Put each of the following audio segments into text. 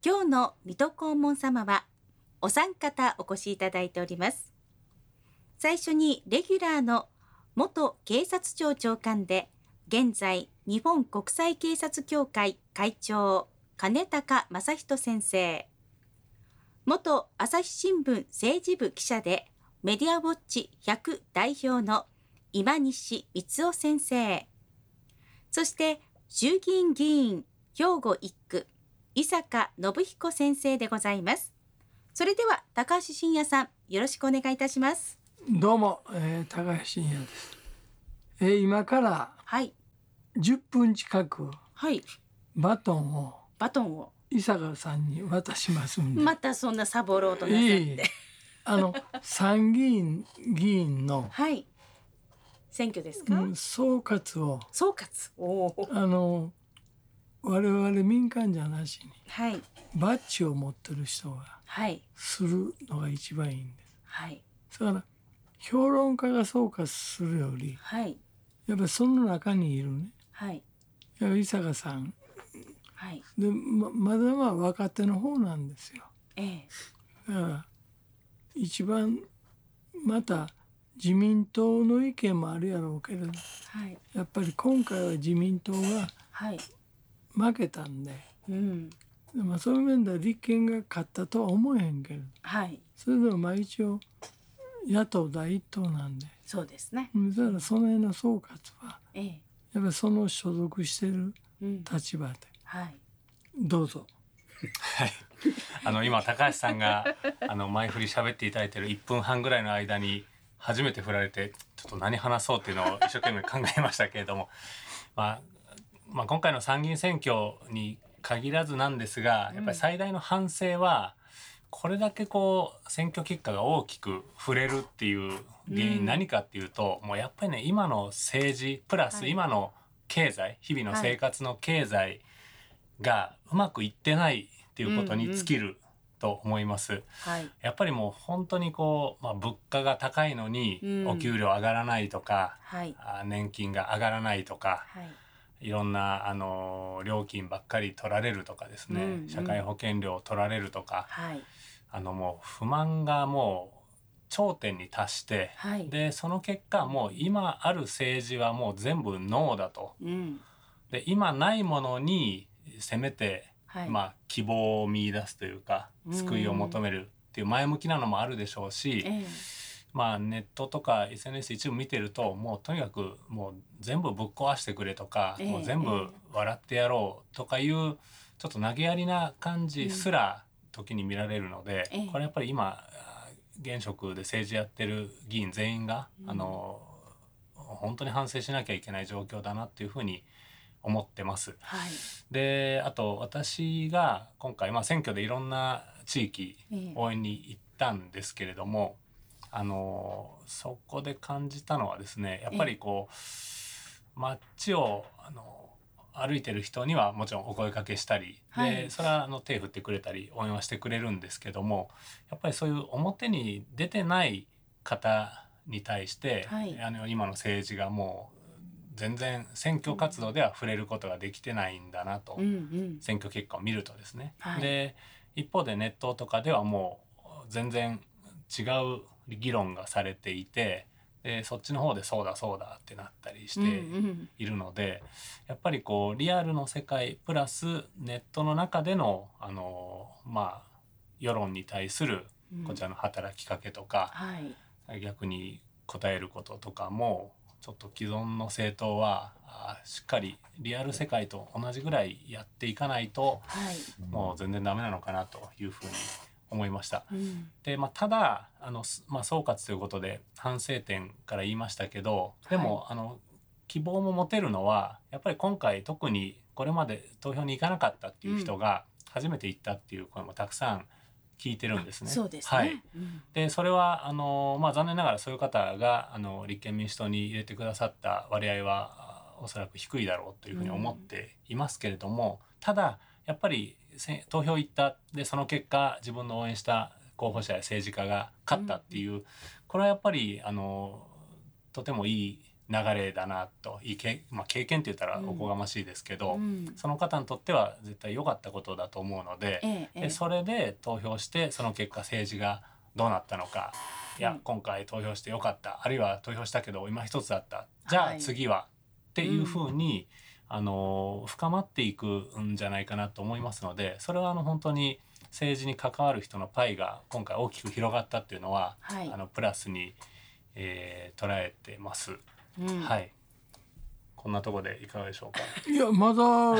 今日の水戸黄門様はお三方お越しいただいております。最初にレギュラーの元警察庁長官で現在日本国際警察協会会長金高正人先生、元朝日新聞政治部記者でメディアウォッチ100代表の今西光雄先生、そして衆議院議員兵庫1区伊坂信彦先生でございます。それでは高橋真也さん、よろしくお願いいたします。 どうも、高橋真也です。今から10分近くバトンを伊坂さんに渡しますんで。 またそんなサボろうとなさって参議院議員の、 選挙ですか？ 総括を我々民間じゃなしに、バッジを持ってる人がするのが一番いいんです。だから評論家が総括するより、やっぱりその中にいるね、伊坂さん、でまだ若手の方なんですよ。だから一番また自民党の意見もあるやろうけれど、やっぱり今回は自民党が負けたんで、そういう面では立憲が勝ったとは思えへんけれど、それでも一応野党第一党なんで、 そうですね。 だからその辺の総括は、やっぱりその所属している立場で、どうぞ。 今高橋さんが前振り喋っていただいている1分半ぐらいの間に初めて振られて、ちょっと何話そうっていうのを一生懸命考えましたけれども今回の参議院選挙に限らずなんですが、やっぱり最大の反省はこれだけ選挙結果が大きく触れるっていう原因何かっていうと、もうやっぱりね、今の政治プラス今の経済、日々の生活の経済がうまくいってないっていうことに尽きると思います。やっぱりもう本当に物価が高いのにお給料上がらないとか、年金が上がらないとか、いろんな料金ばっかり取られるとかですね、社会保険料を取られるとか、もう不満がもう頂点に達して、でその結果もう今ある政治はもう全部ノーだと、で今ないものにせめて、希望を見出すというか救いを求めるっていう前向きなのもあるでしょうし、ネットとか SNS 一部見てると、もうとにかくもう全部ぶっ壊してくれとか、もう全部笑ってやろうとかいうちょっと投げやりな感じすら時に見られるので、これやっぱり今現職で政治やってる議員全員が、本当に反省しなきゃいけない状況だなっていうふうに思ってます。であと私が今回、選挙でいろんな地域応援に行ったんですけれども、そこで感じたのはですね、やっぱり街を歩いてる人にはもちろんお声かけしたり、でそれは手振ってくれたり応援はしてくれるんですけども、やっぱりそういう表に出てない方に対して、今の政治がもう全然選挙活動では触れることができてないんだなと、選挙結果を見るとですね、で一方でネットとかではもう全然違う議論がされていて、でそっちの方でそうだそうだってなったりしているので、やっぱりリアルの世界プラスネットの中での世論に対するこちらの働きかけとか、逆に答えることとかもちょっと既存の政党はしっかりリアル世界と同じぐらいやっていかないと、もう全然ダメなのかなというふうに思いました。でただ総括ということで反省点から言いましたけど、でも、希望も持てるのはやっぱり今回特にこれまで投票に行かなかったっていう人が初めて行ったっていう声もたくさん聞いてるんですね。 そうですね。 でそれは残念ながらそういう方が立憲民主党に入れてくださった割合はおそらく低いだろうというふうに思っていますけれども、ただやっぱり投票行ったでその結果自分の応援した候補者や政治家が勝ったっていう、これはやっぱりとてもいい流れだなと経験って言ったらおこがましいですけど、その方にとっては絶対良かったことだと思うので、でそれで投票してその結果政治がどうなったのか、いや今回投票して良かった、あるいは投票したけど今一つだった、じゃあ次は、っていうふうに、深まっていくんじゃないかなと思いますので、それは本当に政治に関わる人のパイが今回大きく広がったっていうのは、プラスに、捉えてます。はい。こんなところでいかがでしょうか。 いやまだ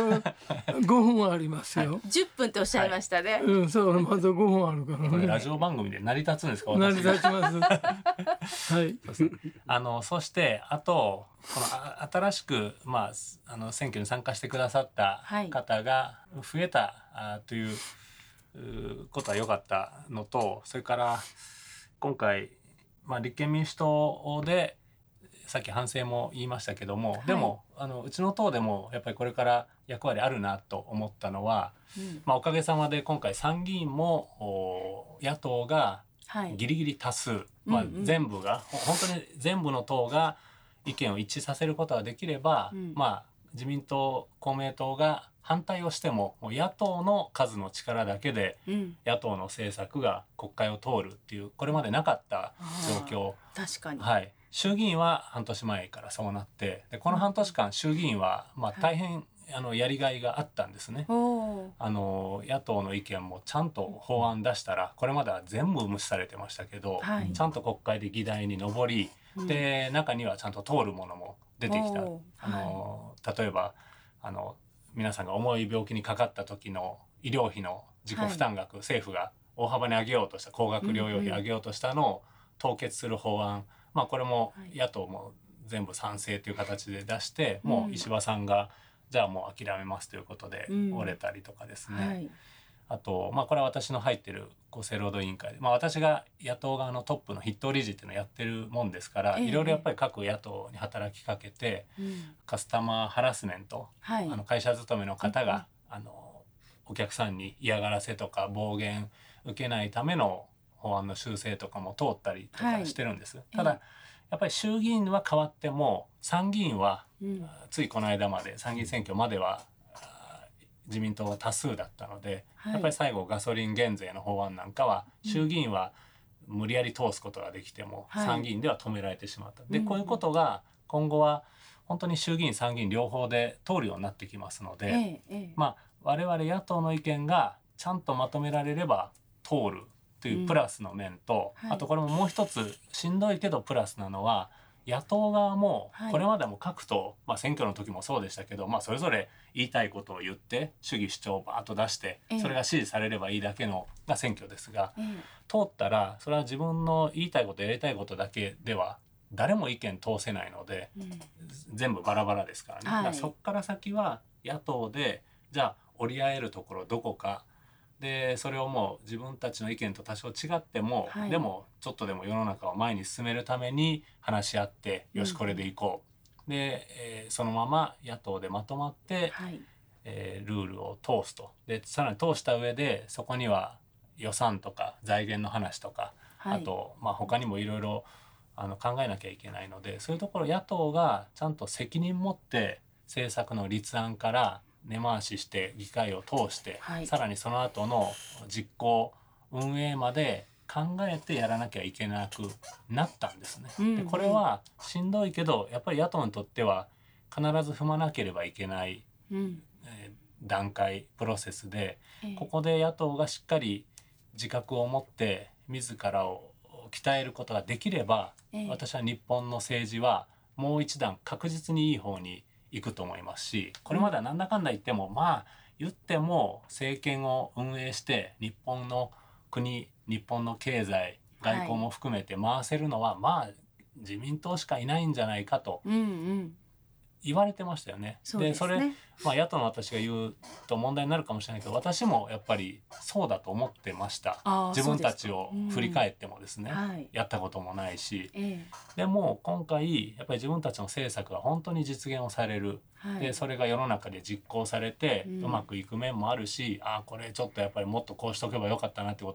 5分ありますよ。 10分っておっしゃいましたね。 そうまだ5分あるからね。 これラジオ番組で成り立つんですか。 成り立ちます。はい。 そしてあとこの新しく選挙に参加してくださった方が増えたということは良かったのと、それから今回立憲民主党でさっき反省も言いましたけども、でもうちの党でもやっぱりこれから役割あるなと思ったのは、おかげさまで今回参議院も野党がギリギリ多数、全部が本当に全部の党が意見を一致させることができれば、自民党公明党が反対をしても野党の数の力だけで野党の政策が国会を通るっていうこれまでなかった状況。 確かに、 衆議院は半年前からそうなって、でこの半年間衆議院は大変やりがいがあったんですね。野党の意見もちゃんと法案出したら、これまでは全部無視されてましたけど、ちゃんと国会で議題に上り、で中にはちゃんと通るものも出てきた。例えば皆さんが重い病気にかかった時の医療費の自己負担額、政府が大幅に上げようとした、高額療養費上げようとしたのを凍結する法案、これも野党も全部賛成という形で出して、もう石破さんがじゃあもう諦めますということで折れたりとかですね。あと、これは私の入ってる厚生労働委員会で、私が野党側のトップの筆頭理事っていうのをやってるもんですから、いろいろやっぱり各野党に働きかけて、カスタマーハラスメント、会社勤めの方が、お客さんに嫌がらせとか暴言受けないための法案の修正とかも通ったりとかしてるんです。ただやっぱり衆議院は変わっても参議院は、ついこの間まで参議院選挙までは自民党が多数だったので、やっぱり最後ガソリン減税の法案なんかは衆議院は無理やり通すことができても、参議院では止められてしまった。でこういうことが今後は本当に衆議院参議院両方で通るようになってきますので、我々野党の意見がちゃんとまとめられれば通るというプラスの面と、あとこれももう一つしんどいけどプラスなのは、野党側もこれまでも各党、選挙の時もそうでしたけど、それぞれ言いたいことを言って主義主張をバーッと出して、それが支持されればいいだけのが選挙ですが、通ったらそれは自分の言いたいことやりたいことだけでは誰も意見通せないので、全部バラバラですからね。だからそこから先は野党でじゃあ折り合えるところどこかで、それをもう自分たちの意見と多少違っても、でもちょっとでも世の中を前に進めるために話し合って、よしこれでいこう、で、そのまま野党でまとまって、ルールを通すと。でさらに通した上でそこには予算とか財源の話とか、あと他にもいろいろ考えなきゃいけないので、そういうところ野党がちゃんと責任持って政策の立案から根回しして議会を通して、さらにその後の実行運営まで考えてやらなきゃいけなくなったんですね。でこれはしんどいけどやっぱり野党にとっては必ず踏まなければいけない、段階プロセスで、ここで野党がしっかり自覚を持って自らを鍛えることができれば、私は日本の政治はもう一段確実にいい方に行くと思いますし、これまではなんだかんだ言っても、言っても政権を運営して日本の国、日本の経済外交も含めて回せるのは、自民党しかいないんじゃないかと言われてましたよね。でそれ、野党の私が言うと問題になるかもしれないけど、私もやっぱりそうだと思ってました。自分たちを振り返ってもですね、やったこともないし、でも今回やっぱり自分たちの政策が本当に実現をされる、でそれが世の中で実行されてうまくいく面もあるし、これちょっとやっぱりもっとこうしとけばよかったなってことは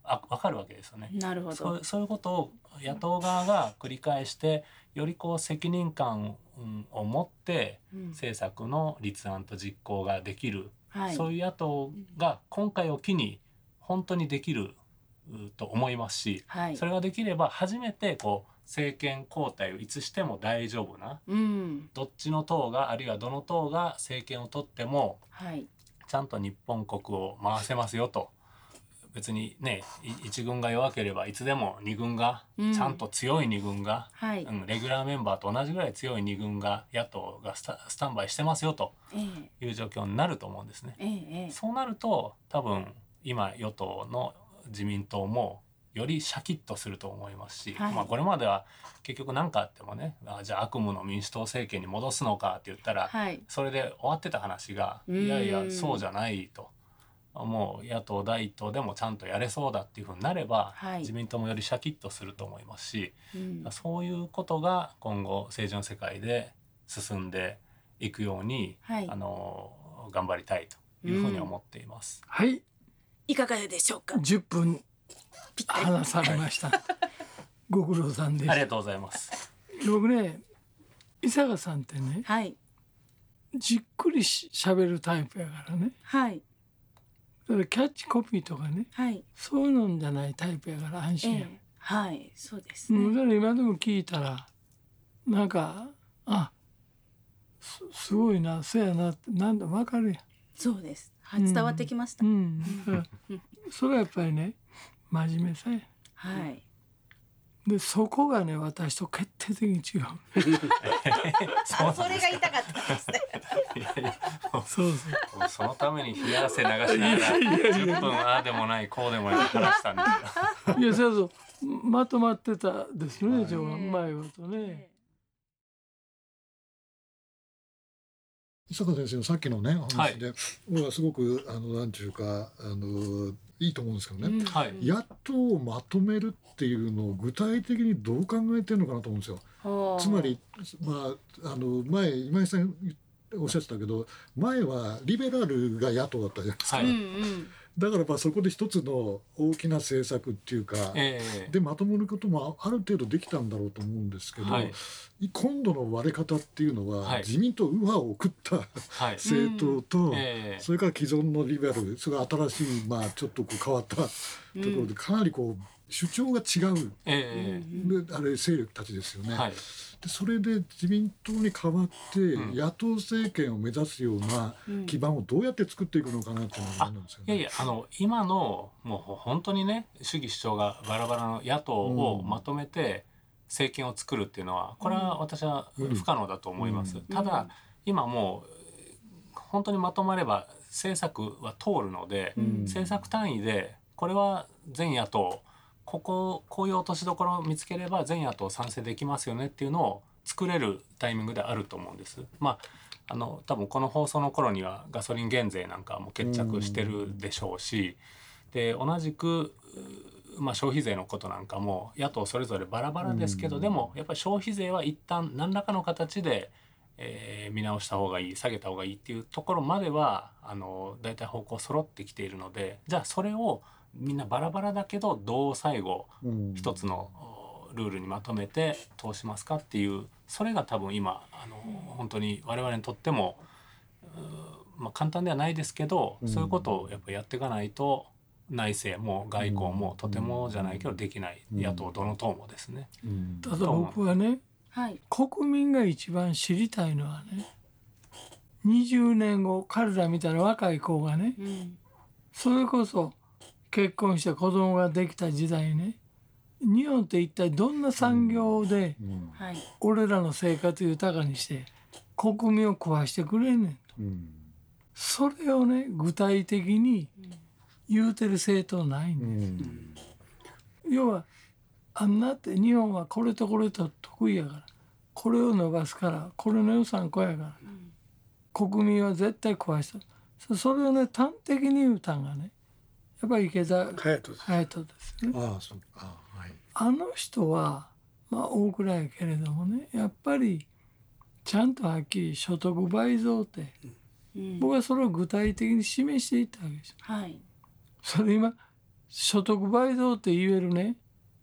分かるわけですよね。 なるほど。 そういうことを野党側が繰り返してよりこう責任感を持って政策の立案と実行ができる、そういう野党が今回を機に本当にできると思いますし、それができれば初めてこう政権交代をいつしても大丈夫な、どっちの党があるいはどの党が政権を取っても、ちゃんと日本国を回せますよと。別にね1軍が弱ければいつでも2軍が、ちゃんと強い2軍が、レギュラーメンバーと同じぐらい強い2軍が野党がスタンバイしてますよという状況になると思うんですね。そうなると多分今与党の自民党もよりシャキッとすると思いますし、これまでは結局何かあってもねじゃあ悪夢の民主党政権に戻すのかって言ったら、それで終わってた話がいやいやそうじゃないと。もう野党第一党でもちゃんとやれそうだっていうふうになれば、自民党もよりシャキッとすると思いますし、そういうことが今後政治の世界で進んでいくように、頑張りたいというふうに思っています。 はい、 いかがでしょうか。 10分話されました。ご苦労さんです。 ありがとうございます。 僕ね、伊坂さんってね、じっくり喋るタイプやからね。キャッチコピーとかね、そういうのじゃないタイプやから安心や。 そうですね。 だから今でも聞いたらなんかすごいな、そうやなってなんだ分かるやん。 そうです。伝わってきました。 それはやっぱりね真面目さや。でそこがね私と決定的に違う。 それが痛かったですね。 そのために冷や汗流しながら10分ああでもないこうでもない話したんですよ。 いやそうまとまってたですね。うまいことね。 伊坂先生のさっきのね話で、僕はすごくなんていうかいいと思うんですけどね、野党をまとめるっていうのを具体的にどう考えてるのかなと思うんですよ。つまり、前今井さんおっしゃってたけど、前はリベラルが野党だったじゃないですか。だからそこで一つの大きな政策っていうか、でまとめることもある程度できたんだろうと思うんですけど、今度の割れ方っていうのは、自民党右派を送った政党と、それから既存のリベラル、それから新しいちょっと変わったところでかなり主張が違う、勢力たちですよね。でそれで自民党に代わって野党政権を目指すような基盤をどうやって作っていくのかなっていうのがあるんですよね。 いや今のもう本当にね主義主張がバラバラの野党をまとめて政権を作るっていうのはこれは私は不可能だと思います。ただ今もう本当にまとまれば政策は通るので、政策単位でこれは全野党こういう落としどころを見つければ全野党賛成できますよねっていうのを作れるタイミングであると思うんです。多分この放送の頃にはガソリン減税なんかも決着してるでしょうし、で同じく消費税のことなんかも野党それぞれバラバラですけど、でもやっぱり消費税は一旦何らかの形で、見直した方がいい、下げた方がいいっていうところまではだいたい方向揃ってきているので、じゃあそれをみんなバラバラだけどどう最後一つのルールにまとめて通しますかっていう、それが多分今本当に我々にとっても簡単ではないですけど、そういうことをやっぱやっていかないと内政も外交もとてもじゃないけどできない、野党どの党もですね。 ただ僕はね、国民が一番知りたいのはね、20年後彼らみたいな若い子がね、それこそ結婚して子供ができた時代ね、日本って一体どんな産業で俺らの生活豊かにして国民を食わしてくれんねんと、それをね具体的に言うてる政党ないんです、要はって日本はこれとこれと得意やからこれを伸ばすからこれの予算こうやから、国民は絶対食わした、それをね端的に言うたんがねやっぱり池田隼人ですね。あの人は大蔵やけれどもね、やっぱりちゃんとはっきり所得倍増って、僕はそれを具体的に示していったわけです。それ今所得倍増って言えるね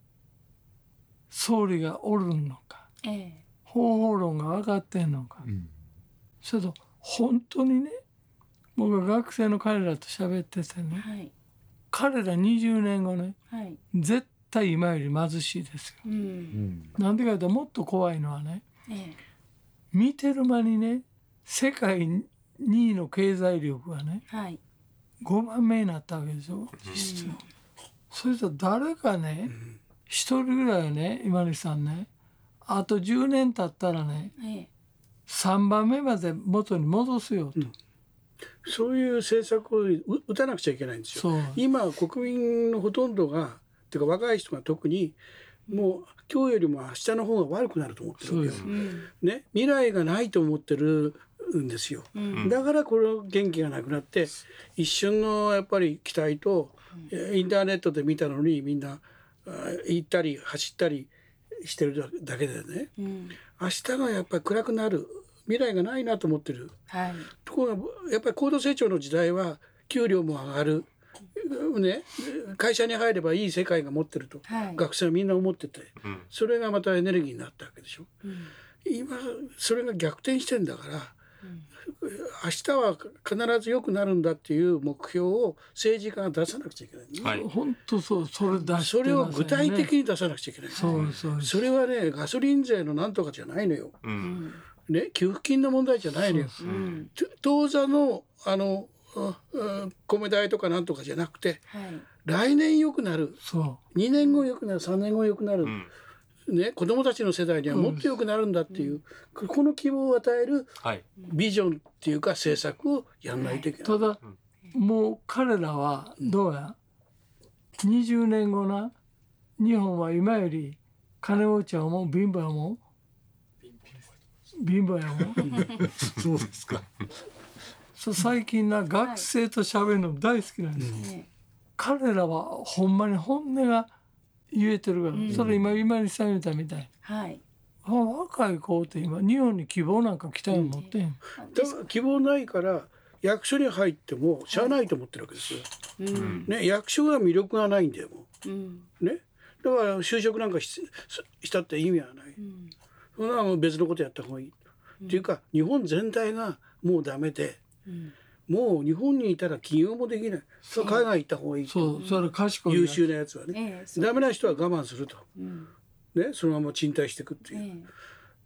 総理がおるのか、方法論が分かってんのか、それと本当にね僕は学生の彼らと喋っててね、彼ら20年後ね、絶対今より貧しいですよ。なんでかというともっと怖いのはね、見てる間にね世界2位の経済力がね、5番目になったわけですよ実質。それと誰かね一人ぐらいはね今西さんねあと10年経ったらね、3番目まで元に戻すよと、 そういう政策を打たなくちゃいけないんですよ。今国民のほとんどがっていうか若い人が特にもう今日よりも明日の方が悪くなると思ってるわけよ、ね、未来がないと思ってるんですよ、だからこの元気がなくなって一瞬のやっぱり期待とインターネットで見たのにみんな行ったり走ったりしてるだけでね、明日がやっぱり暗くなる未来がないなと思ってる、ところがやっぱり高度成長の時代は給料も上がる、ね、会社に入ればいい世界が持ってると、学生はみんな思ってて、それがまたエネルギーになったわけでしょ、今それが逆転してんだから、明日は必ず良くなるんだっていう目標を政治家が出さなくちゃいけない、 本当そうそれ出してますよね。 それを具体的に出さなくちゃいけない、それはねガソリン税のなんとかじゃないのよ、ね、給付金の問題じゃないのよ、当座の米代とかなんとかじゃなくて、来年良くなる、2年後良くなる、3年後良くなる、ね、子どもたちの世代にはもっと良くなるんだっていう、この希望を与えるビジョンっていうか政策をやんないといけない。 ただもう彼らはどうや、20年後な日本は今より金持ちはもう貧乏やもん貧乏やもんそうですか。 最近な学生と喋るの大好きなんです、彼らはほんまに本音が言えてるから、それ今西さん言ったみたいに、若い子って今日本に希望なんか期待を持ってん、 だから希望ないから役所に入ってもしゃあないと思ってるわけですよ、ね、役所が魅力がないんだよもう、ね、だから就職なんかしたって意味はない、そんなの別のことやった方がいい、っていうか日本全体がもうダメで、もう日本にいたら起業もできない、それ海外行った方がいいと、 それ賢い優秀なやつはね、ダメな人は我慢すると、ね、そのまま賃貸していくっていう、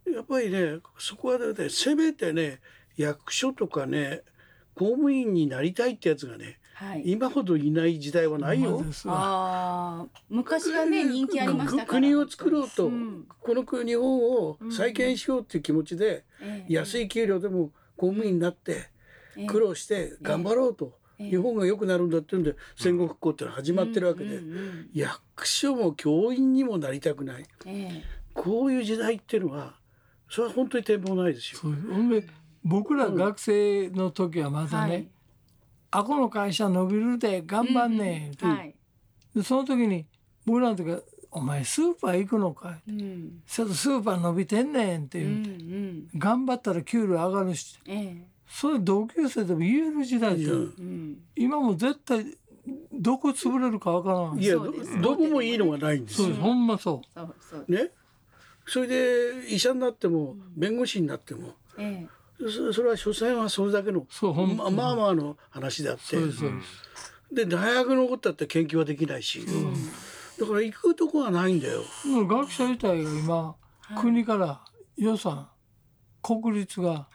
やっぱりねそこはねせめてね役所とかね公務員になりたいってやつがね、今ほどいない時代はないよ。 昔はね人気ありましたから、 国を作ろうと、この国日本を再建しようっていう気持ちで、安い給料でも公務員になって苦労して頑張ろうと、日本が良くなるんだっていうんで戦後復興ってのは始まってるわけで、役所も教員にもなりたくない、こういう時代っていうのはそれは本当に展望ないですよ。 僕ら学生の時はまだね、あこの会社伸びるで頑張んねん、でその時に僕らの時はお前スーパー行くのかい、スーパー伸びてんねんっていう、頑張ったら給料上がるし、それ同級生でも言える時代ですよ、今も絶対どこ潰れるかわからない。 いや どこもいいのがないんですよ。 ほんまそうね、それで医者になっても弁護士になっても、それは所詮はそれだけのまあまあの話であって、で大学のことだって研究はできないし、だから行くとこはないんだよ。 学者自体が今、国から予算国立が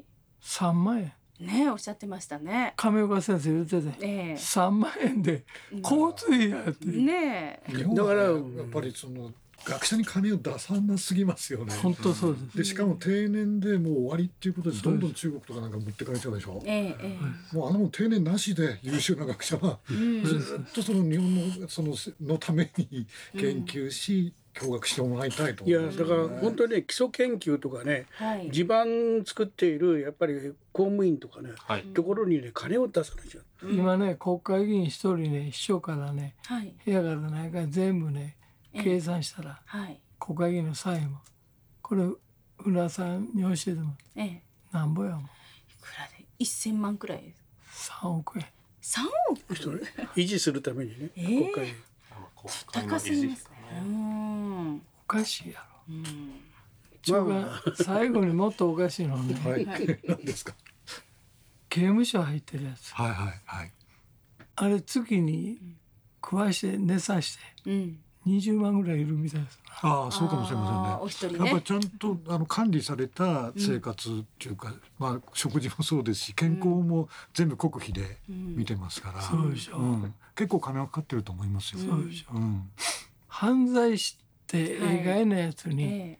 3万円ね、おっしゃってましたね。 亀岡先生言ってて、3万円で交通費やってね、 だからやっぱりその学者に金を出さなすぎますよね。 本当そうです。 でしかも定年でもう終わりっていうことでどんどん中国とかなんか持ってかれちゃうでしょ。もうもう定年なしで優秀な学者はずっとその日本のそのために研究し、教学してもらいたいと。 いやだから本当にね基礎研究とかね、地盤作っているやっぱり公務員とかね、ところにね金を出さないじゃん。 今ね国会議員一人ね秘書からね、部屋からないから全部ね計算したら、国会議員の債務これ浦さんに教えてもなんぼやもん。いくらで1000万くらいです。 3億円。 3億維持するためにね、国会に。 高すぎますね。 おかしいやろ。最後にもっとおかしいのね。 何ですか。 刑務所入ってるやつ。 はいはいはい。 あれ月に食わして寝さして20万ぐらいいるみたいです。 ああ、そうかもしれませんね。やっぱりちゃんと管理された生活っていうか、まあ食事もそうですし、健康も全部国費で見てますから、 そうでしょ。 結構金はかかってると思いますよ。 そうでしょ。犯罪して概なやつに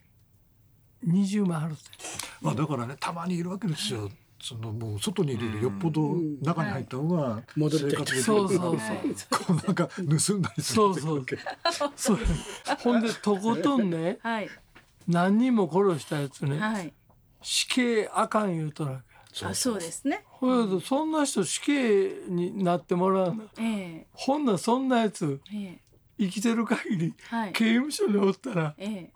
20万払って。 まあだからね、たまにいるわけですよ。もう外にいるよりよっぽど中に入った方が生活できる。 そうなんか盗んだりする。 そうほんでとことんね、何人も殺したやつね、死刑あかん言うとるわけ。そうですね。 そんな人死刑になってもらうの。ほんなそんなやつ生きてる限り刑務所におったら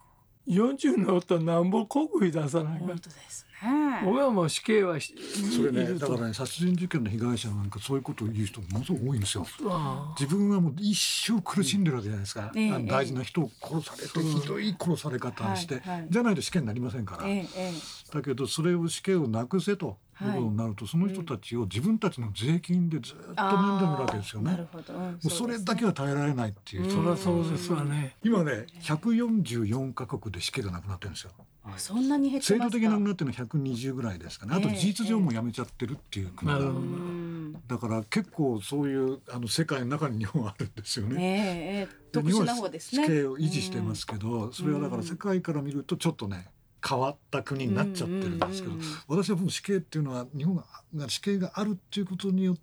40におったらなんぼ国費出さないか。 本当ですね。 僕はもう死刑はそれね、だからね、殺人事件の被害者なんかそういうことを言う人ものすごく多いんですよ。自分はもう一生苦しんでるわけじゃないですか。大事な人を殺されてひどい殺され方をして、じゃないと死刑になりませんから。だけどそれを死刑をなくせということになると、その人たちを自分たちの税金でずっと面倒見るわけですよね。もうそれだけは耐えられないっていう。 そりゃそうですわね。 今ね、144カ国で死刑がなくなってるんですよ。 そんなに減ってますか。 制度的なくなってるのは120ぐらいですかね。あと事実上もやめちゃってるっていう国が、だから結構そういう世界の中に日本はあるんですよね。 特殊な方ですね。 日本は死刑を維持してますけど、それはだから世界から見るとちょっとね変わった国になっちゃってるんですけど、私はもう死刑っていうのは日本が死刑があるっていうことによって、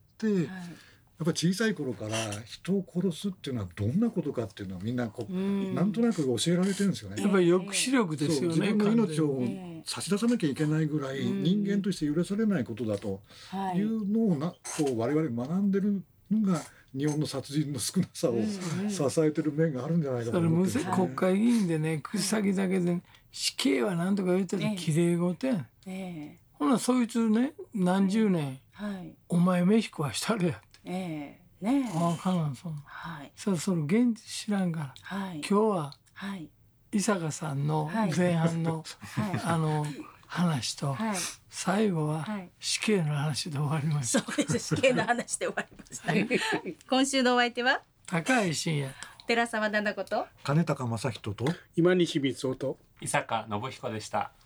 やっぱり小さい頃から人を殺すっていうのはどんなことかっていうのはみんななんとなく教えられてるんですよね。 やっぱり抑止力ですよね。 自分の命を差し出さなきゃいけないぐらい人間として許されないことだというのを我々学んでるのが日本の殺人の少なさを支えてる面があるんじゃないかと思って。 国会議員でね、口先だけで死刑はなんとか言っててきれい事やん。ほなそいつね、何十年お前飯食わしたれやって。あかんそんな。その現実知らんから、今日は伊坂さんの前半の話と最後は死刑の話で終わりました。 そうです、死刑の話で終わりました。今週のお相手は高井真也と寺澤奈々子と金高正人と今西光雄と伊坂信彦でした。